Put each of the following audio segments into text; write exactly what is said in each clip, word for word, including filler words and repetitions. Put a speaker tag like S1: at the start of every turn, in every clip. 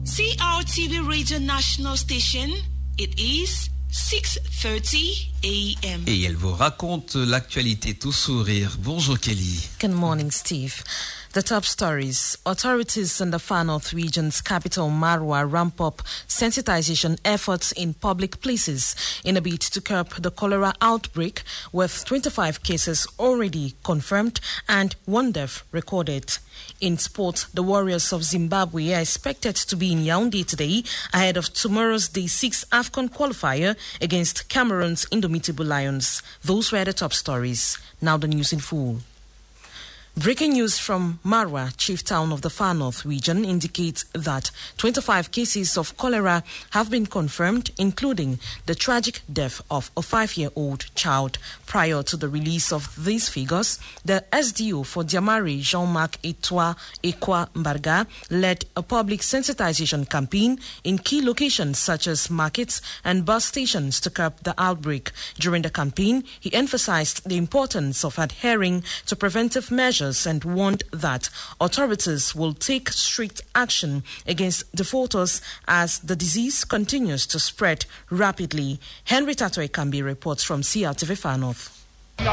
S1: C R T V Radio National Station, it is six thirty a m
S2: Et elle vous raconte l'actualité tout sourire. Bonjour Kelly.
S3: Good morning, Steve. The top stories. Authorities in the Far North region's capital, Marwa, ramp up sensitization efforts in public places in a bid to curb the cholera outbreak, with twenty-five cases already confirmed and one death recorded. In sport, the Warriors of Zimbabwe are expected to be in Yaoundé today ahead of tomorrow's Day six AFCON qualifier against Cameroon's Indomitable Lions. Those were the top stories. Now the news in full. Breaking news from Marwa, chief town of the Far North region, indicates that twenty-five cases of cholera have been confirmed, including the tragic death of a five-year-old child. Prior to the release of these figures, the S D O for Diamari, Jean-Marc Etoile Ekwa Mbarga, led a public sensitization campaign in key locations such as markets and bus stations to curb the outbreak. During the campaign, he emphasized the importance of adhering to preventive measures and warned that authorities will take strict action against defaulters as the disease continues to spread rapidly. Henry Tato Ekambi reports from C R T V Far North.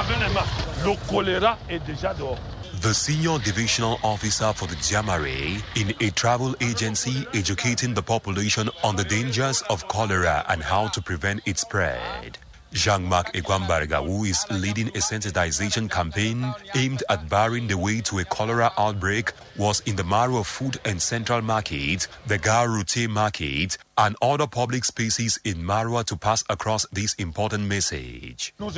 S4: The senior divisional officer for the Diamari in a travel agency educating the population on the dangers of cholera and how to prevent its spread. Jean-Marc Ekwambarga, who is leading a sensitization campaign aimed at barring the way to a cholera outbreak, was in the Marwa Food and Central Market, the Garute Market, and other public spaces in Marwa to pass across this important message.
S5: We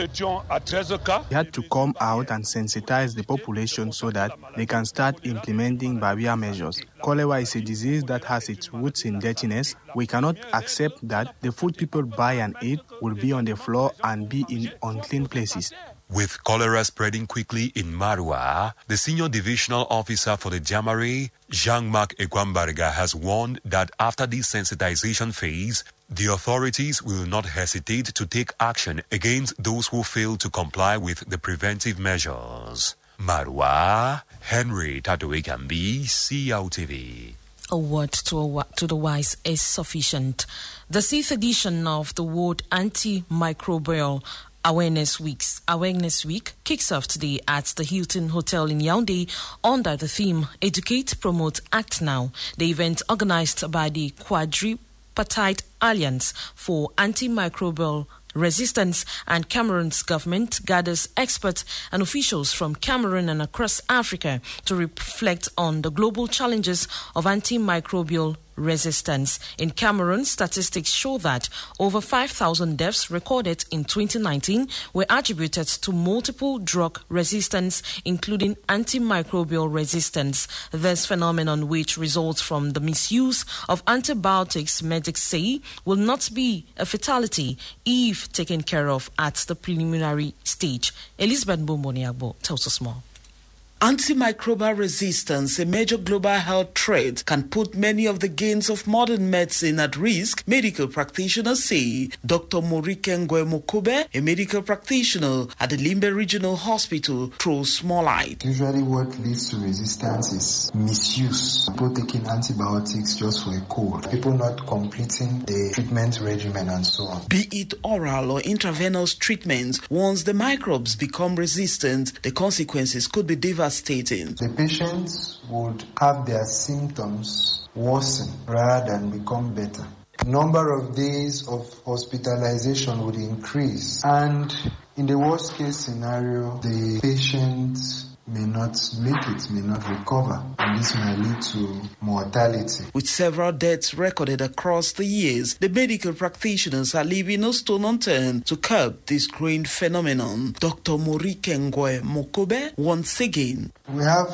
S5: had to come out and sensitize the population so that they can start implementing barrier measures. Cholera is a disease that has its roots in dirtiness. We cannot accept that the food people buy and eat will be on the floor and be in unclean places.
S4: With cholera spreading quickly in Marwa, the senior divisional officer for the Diamari, Jean-Marc Ekwambarga, has warned that after this sensitization phase, the authorities will not hesitate to take action against those who fail to comply with the preventive measures. Marwa, Henry Tatoekambi, C R T V.
S3: A word to, a, to the wise is sufficient. The sixth edition of the World Antimicrobial Awareness Weeks Awareness Week kicks off today at the Hilton Hotel in Yaoundé under the theme Educate, Promote, Act Now. The event, organized by the Quadripartite Alliance for Antimicrobial Resistance and Cameroon's government, gathers experts and officials from Cameroon and across Africa to reflect on the global challenges of antimicrobial resistance. In Cameroon, statistics show that over five thousand deaths recorded in twenty nineteen were attributed to multiple drug resistance, including antimicrobial resistance. This phenomenon, which results from the misuse of antibiotics, medics say, will not be a fatality if taken care of at the preliminary stage. Elizabeth Bomboniagbo tells us more.
S6: Antimicrobial resistance, a major global health threat, can put many of the gains of modern medicine at risk, medical practitioners say. Doctor Morike Ngwe-Mokobe, a medical practitioner at the Limbe Regional Hospital, throws more light.
S7: Usually what leads to resistance is misuse. People taking antibiotics just for a cold. People not completing the treatment regimen and so on.
S6: Be it oral or intravenous treatments, once the microbes become resistant, the consequences could be devastating.
S7: The patients would have their symptoms worsen rather than become better. The number of days of hospitalization would increase, and in the worst case scenario, the patient may not make it, may not recover, and this may lead to mortality.
S6: With several deaths recorded across the years, the medical practitioners are leaving no stone unturned to curb this growing phenomenon. Doctor Morike Ngwe-Mokobe once again.
S7: We have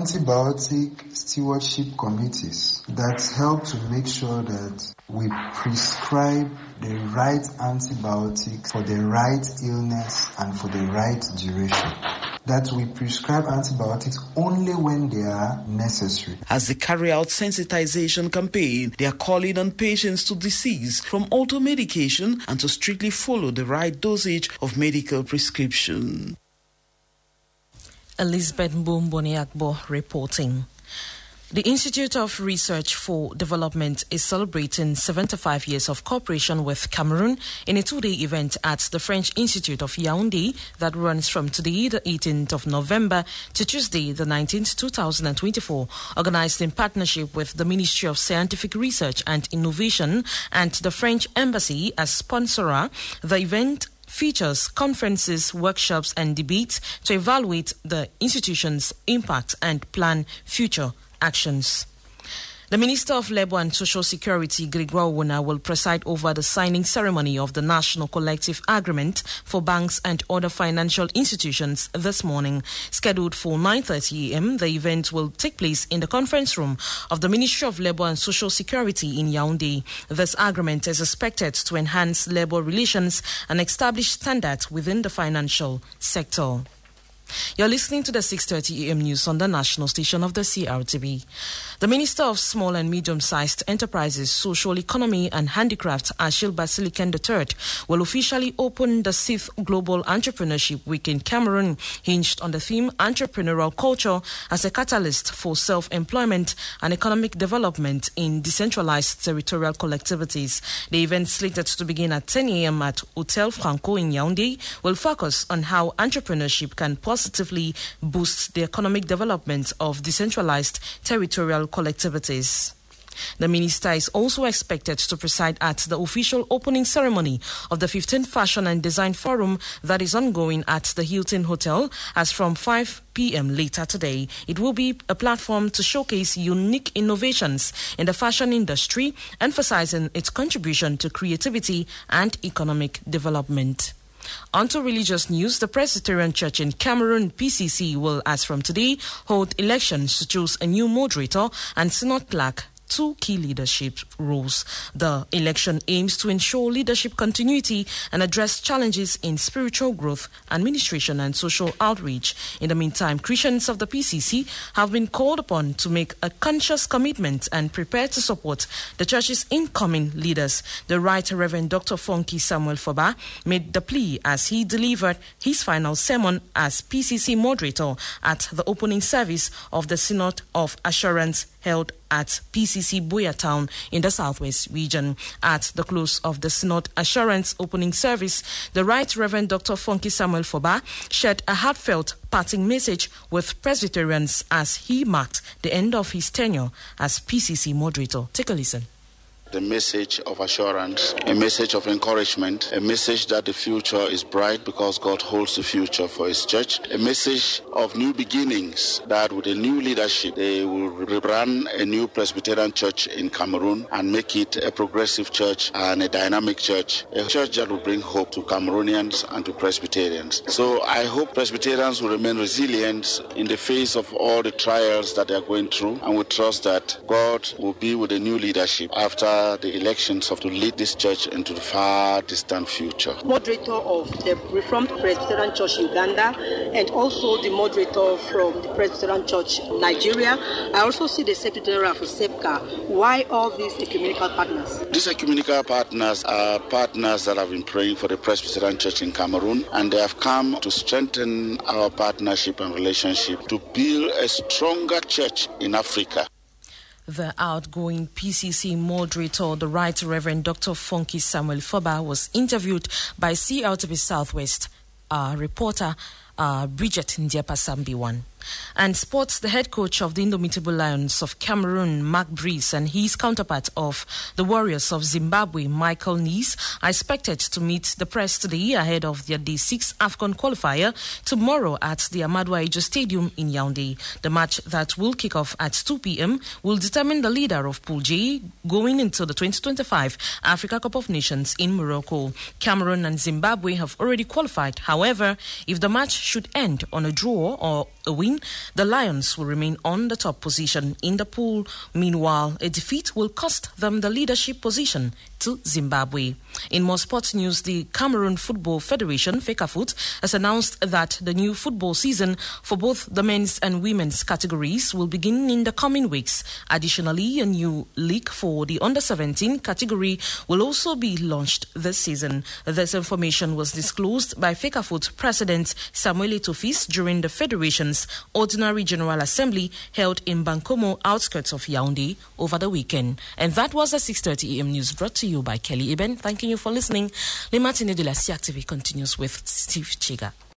S7: antibiotic stewardship committees that help to make sure that we prescribe the right antibiotics for the right illness and for the right duration. That we prescribe antibiotics only when they are necessary.
S6: As they carry out sensitization campaign, they are calling on patients to desist from auto-medication and to strictly follow the right dosage of medical prescription.
S3: Elizabeth Mbomboniakbo reporting. The Institute of Research for Development is celebrating seventy-five years of cooperation with Cameroon in a two-day event at the French Institute of Yaoundé that runs from today, the eighteenth of November, to Tuesday, the nineteenth, two thousand twenty-four, organized in partnership with the Ministry of Scientific Research and Innovation and the French Embassy as sponsorer. The event features conferences, workshops, and debates to evaluate the institution's impact and plan future actions. The Minister of Labour and Social Security, Gregoire Owona, will preside over the signing ceremony of the National Collective Agreement for banks and other financial institutions this morning. Scheduled for nine thirty a m, the event will take place in the conference room of the Ministry of Labour and Social Security in Yaoundé. This agreement is expected to enhance labour relations and establish standards within the financial sector. You're listening to the six thirty a m news on the national station of the C R T V. The Minister of Small and Medium-Sized Enterprises, Social Economy and Handicraft, Achille Basilican the third, will officially open the sixth Global Entrepreneurship Week in Cameroon, hinged on the theme Entrepreneurial Culture as a Catalyst for Self-Employment and Economic Development in Decentralized Territorial Collectivities. The event, slated to begin at ten a m at Hotel Franco in Yaoundé, will focus on how entrepreneurship can positively boost the economic development of decentralized territorial collectivities. The minister is also expected to preside at the official opening ceremony of the fifteenth Fashion and Design Forum that is ongoing at the Hilton Hotel as from five p m later today. It will be a platform to showcase unique innovations in the fashion industry, emphasizing its contribution to creativity and economic development. On to religious news. The Presbyterian Church in Cameroon, P C C, will, as from today, hold elections to choose a new moderator and synod clerk, two key leadership roles. The election aims to ensure leadership continuity and address challenges in spiritual growth, administration, and social outreach. In the meantime, Christians of the P C C have been called upon to make a conscious commitment and prepare to support the church's incoming leaders. The Right Reverend Doctor Fonky Samuel Foba made the plea as he delivered his final sermon as P C C moderator at the opening service of the Synod of Assurance held at P C C Boyatown in the Southwest region. At the close of the Synod Assurance opening service, the Right Reverend Doctor Fonky Samuel Foba shared a heartfelt parting message with Presbyterians as he marked the end of his tenure as P C C moderator. Take a listen.
S8: The message of assurance, a message of encouragement, a message that the future is bright because God holds the future for His church, a message of new beginnings, that with a new leadership they will run a new Presbyterian church in Cameroon and make it a progressive church and a dynamic church, a church that will bring hope to Cameroonians and to Presbyterians. So I hope Presbyterians will remain resilient in the face of all the trials that they are going through, and we trust that God will be with the new leadership after the elections of to lead this church into the far distant future.
S9: Moderator of the Reformed Presbyterian Church in Uganda and also the moderator from the Presbyterian Church Nigeria. I also see the Secretary of SEPCA. Why all these ecumenical partners?
S8: These ecumenical partners are partners that have been praying for the Presbyterian Church in Cameroon, and they have come to strengthen our partnership and relationship to build a stronger church in Africa.
S3: The outgoing P C C moderator, the Right Reverend Doctor Fonky Samuel Foba, was interviewed by C R T V Southwest uh, reporter uh, Bridget Ndiapasambiwan. And sports, the head coach of the Indomitable Lions of Cameroon, Mark Brice, and his counterpart of the Warriors of Zimbabwe, Michael Nice, are expected to meet the press today ahead of their Day six AFCON qualifier tomorrow at the Amadou Ahidjo Stadium in Yaoundé. The match that will kick off at two p m will determine the leader of Pool J going into the twenty twenty-five Africa Cup of Nations in Morocco. Cameroon and Zimbabwe have already qualified. However, if the match should end on a draw or a win, the Lions will remain on the top position in the pool. Meanwhile, a defeat will cost them the leadership position to Zimbabwe. In more sports news, the Cameroon Football Federation, FECAFOOT, has announced that the new football season for both the men's and women's categories will begin in the coming weeks. Additionally, a new league for the under seventeen category will also be launched this season. This information was disclosed by FECAFOOT President Samuel Etofis during the Federation's Ordinary General Assembly held in Bankomo, outskirts of Yaoundé, over the weekend. And that was the six thirty a.m. news brought to you by Kelly Eben. Thanking you for listening. Le Matinée de la C R T V continues with Steve Chiga.